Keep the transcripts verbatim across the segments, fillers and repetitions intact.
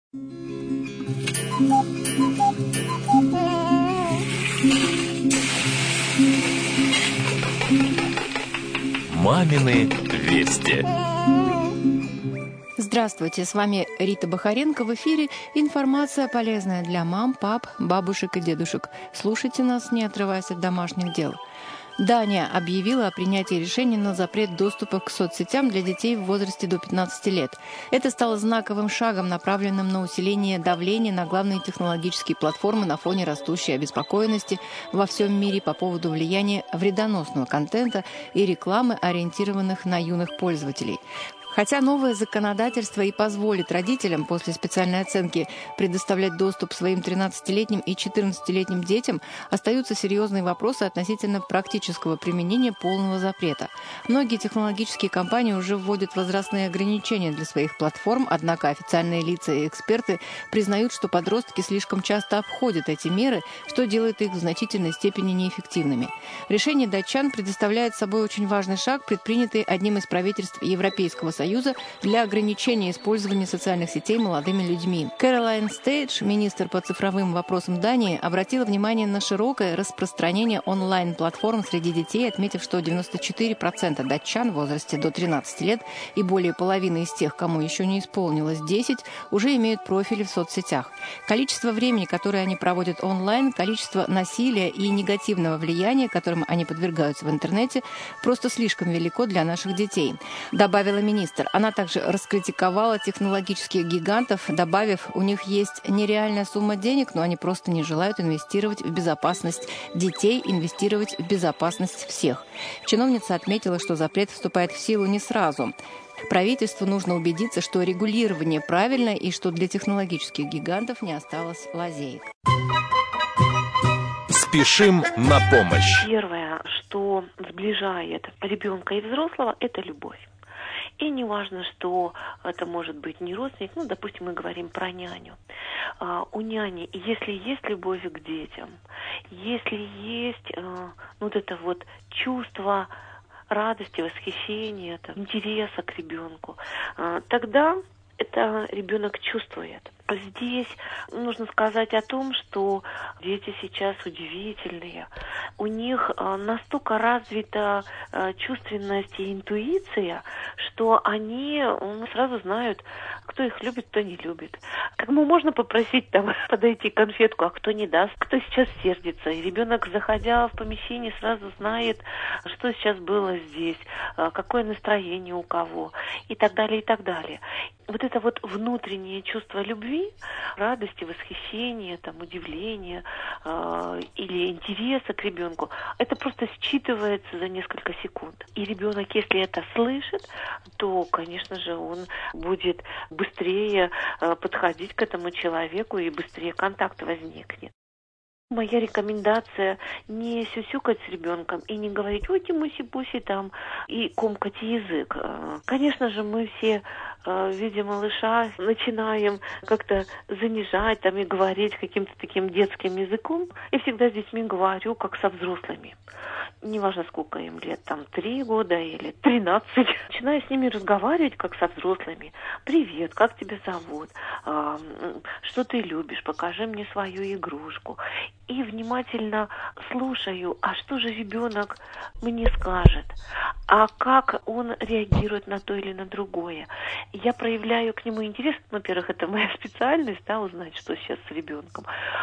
Мамины вести. Здравствуйте, с вами Рита Бахаренко. В эфире информация, полезная для мам, пап, бабушек и дедушек. Слушайте нас, не отрываясь от домашних дел. Дания объявила о принятии решения на запрет доступа к соцсетям для детей в возрасте до пятнадцати лет. Это стало знаковым шагом, направленным на усиление давления на главные технологические платформы на фоне растущей обеспокоенности во всем мире по поводу влияния вредоносного контента и рекламы, ориентированных на юных пользователей. Хотя новое законодательство и позволит родителям после специальной оценки предоставлять доступ своим тринадцатилетним и четырнадцатилетним детям, остаются серьезные вопросы относительно практического применения полного запрета. Многие технологические компании уже вводят возрастные ограничения для своих платформ, однако официальные лица и эксперты признают, что подростки слишком часто обходят эти меры, что делает их в значительной степени неэффективными. Решение датчан предоставляет собой очень важный шаг, предпринятый одним из правительств Европейского Союза для ограничения использования социальных сетей молодыми людьми. Кэролайн Стейдж, министр по цифровым вопросам Дании, обратила внимание на широкое распространение онлайн-платформ среди детей, отметив, что девяносто четыре процента датчан в возрасте до тринадцати лет и более половины из тех, кому еще не исполнилось десять, уже имеют профили в соцсетях. Количество времени, которое они проводят онлайн, количество насилия и негативного влияния, которым они подвергаются в интернете, просто слишком велико для наших детей, добавила министр. Она также раскритиковала технологических гигантов, добавив, у них есть нереальная сумма денег, но они просто не желают инвестировать в безопасность детей, инвестировать в безопасность всех. Чиновница отметила, что запрет вступает в силу не сразу. Правительству нужно убедиться, что регулирование правильно и что для технологических гигантов не осталось лазеек. Спешим на помощь. Первое, что сближает ребенка и взрослого, это любовь. И не важно, что это может быть не родственник, ну, допустим, мы говорим про няню. А, у няни, если есть любовь к детям, если есть а, ну, вот это вот чувство радости, восхищения, там, интереса к ребенку, а, тогда это ребенок чувствует. Здесь нужно сказать о том, что дети сейчас удивительные. У них настолько развита чувственность и интуиция, что они сразу знают, кто их любит, кто не любит. Кому можно попросить там подойти конфетку, а кто не даст, кто сейчас сердится. И ребенок, заходя в помещение, сразу знает, что сейчас было здесь, какое настроение у кого, и так далее, и так далее. Вот это вот внутреннее чувство любви, радости, восхищения, там, удивления э, или интереса к ребенку, это просто считывается за несколько секунд. И ребенок, если это слышит, то, конечно же, он будет быстрее э, подходить к этому человеку и быстрее контакт возникнет. Моя рекомендация не сюсюкать с ребенком и не говорить «Ой, тимуси-пуси» там и комкать язык. Конечно же, мы все в виде малыша начинаем как-то занижать там и говорить каким-то таким детским языком. И всегда с детьми говорю, как со взрослыми. Неважно, сколько им лет, там, три года или тринадцать. Начинаю с ними разговаривать, как со взрослыми. «Привет, как тебя зовут? А, что ты любишь? Покажи мне свою игрушку». И внимательно слушаю, а что же ребенок мне скажет, а как он реагирует на то или на другое. Я проявляю к нему интерес. Во-первых, это моя специальность, да, узнать, что сейчас с ребенком.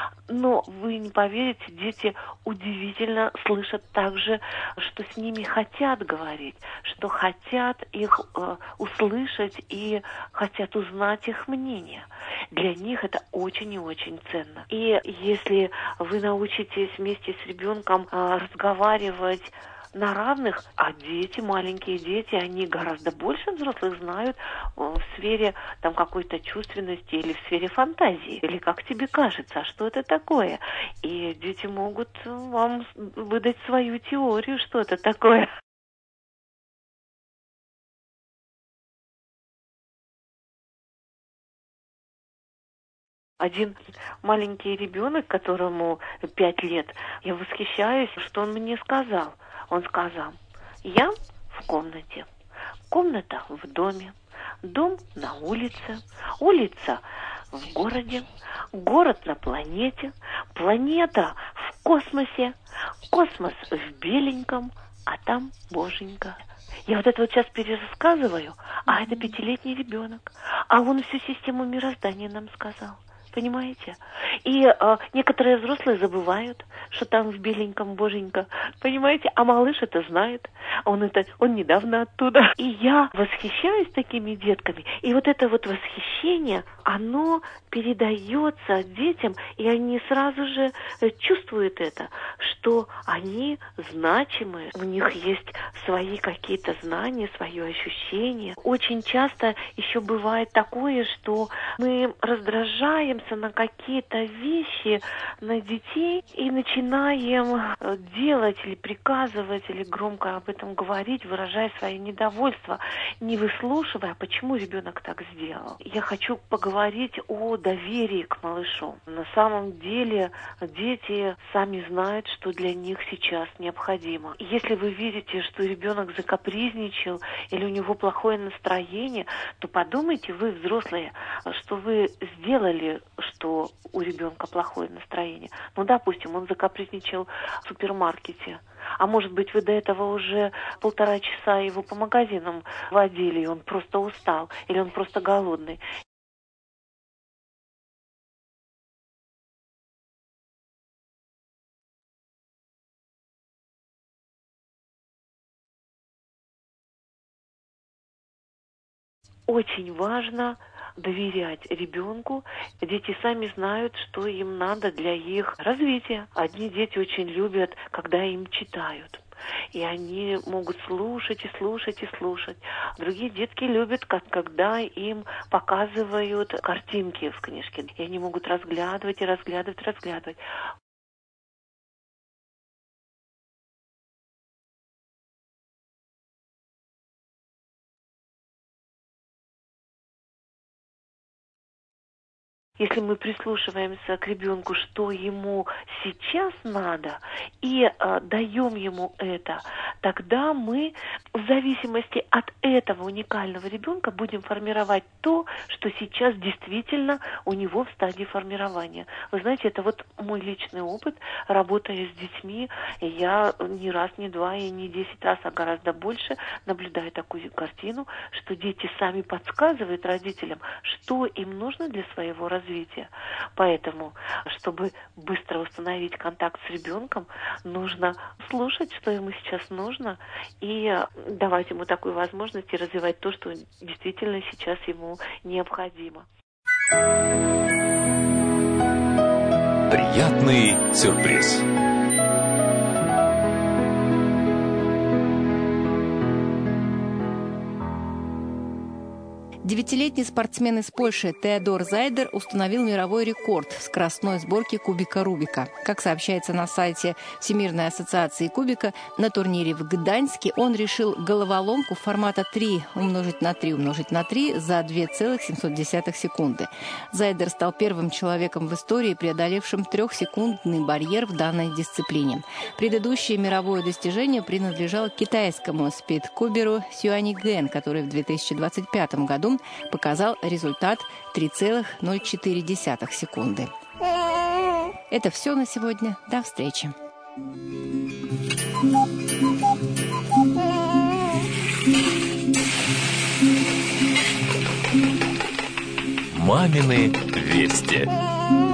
Но вы не поверите, дети удивительно слышат также, что с ними хотят говорить, что хотят их э, услышать и хотят узнать их мнение. Для них это очень и очень ценно. И если вы научитесь вместе с ребенком э, разговаривать на равных, а дети, маленькие дети, они гораздо больше взрослых знают в сфере там какой-то чувственности или в сфере фантазии. Или как тебе кажется, а что это такое? И дети могут вам выдать свою теорию, что это такое. Один маленький ребенок, которому пять лет, я восхищаюсь, что он мне сказал. Он сказал: я в комнате, комната в доме, дом на улице, улица в городе, город на планете, планета в космосе, космос в беленьком, а там Боженька. Я вот это вот сейчас перерассказываю, а это пятилетний ребенок, а он всю систему мироздания нам сказал. Понимаете? И э, некоторые взрослые забывают, что там в беленьком Боженька. Понимаете? А малыш это знает. Он это, он недавно оттуда. И я восхищаюсь такими детками. И вот это вот восхищение, оно передается детям, и они сразу же чувствуют это, что они значимые, у них есть свои какие-то знания, свое ощущение. Очень часто еще бывает такое, что мы раздражаемся на какие-то вещи, на детей и начинаем делать или приказывать, или громко об этом говорить, выражая свое недовольство, не выслушивая, почему ребенок так сделал. Я хочу поговорить о доверии к малышу. На самом деле дети сами знают, что для них сейчас необходимо. Если вы видите, что ребенок закапризничал или у него плохое настроение, то подумайте вы, взрослые, что вы сделали, что у ребенка плохое настроение. Ну, допустим, он закапризничал в супермаркете. А может быть, вы до этого уже полтора часа его по магазинам водили, и он просто устал, или он просто голодный. Очень важно доверять ребенку. Дети сами знают, что им надо для их развития. Одни дети очень любят, когда им читают. И они могут слушать и слушать и слушать. Другие детки любят, как, когда им показывают картинки в книжке. И они могут разглядывать и разглядывать, разглядывать. Если мы прислушиваемся к ребенку, что ему сейчас надо, и э, даем ему это, тогда мы в зависимости от этого уникального ребенка будем формировать то, что сейчас действительно у него в стадии формирования. Вы знаете, это вот мой личный опыт, работая с детьми. Я не раз, не два, и не десять раз, а гораздо больше наблюдаю такую картину, что дети сами подсказывают родителям, что им нужно для своего развития. Развития. Поэтому, чтобы быстро установить контакт с ребенком, нужно слушать, что ему сейчас нужно, и давать ему такую возможность и развивать то, что действительно сейчас ему необходимо. Приятный сюрприз. Девятилетний спортсмен из Польши Теодор Зайдер установил мировой рекорд в скоростной сборке кубика Рубика. Как сообщается на сайте Всемирной ассоциации кубика, на турнире в Гданьске он решил головоломку формата три умножить на три умножить на три за две целых семьсот десятых секунды. Зайдер стал первым человеком в истории, преодолевшим трехсекундный барьер в данной дисциплине. Предыдущее мировое достижение принадлежало китайскому спидкуберу Сюань Ген, который в две тысячи двадцать пятом году показал результат три целых ноль четыре десятых секунды. Это все на сегодня. До встречи. Мамины вести.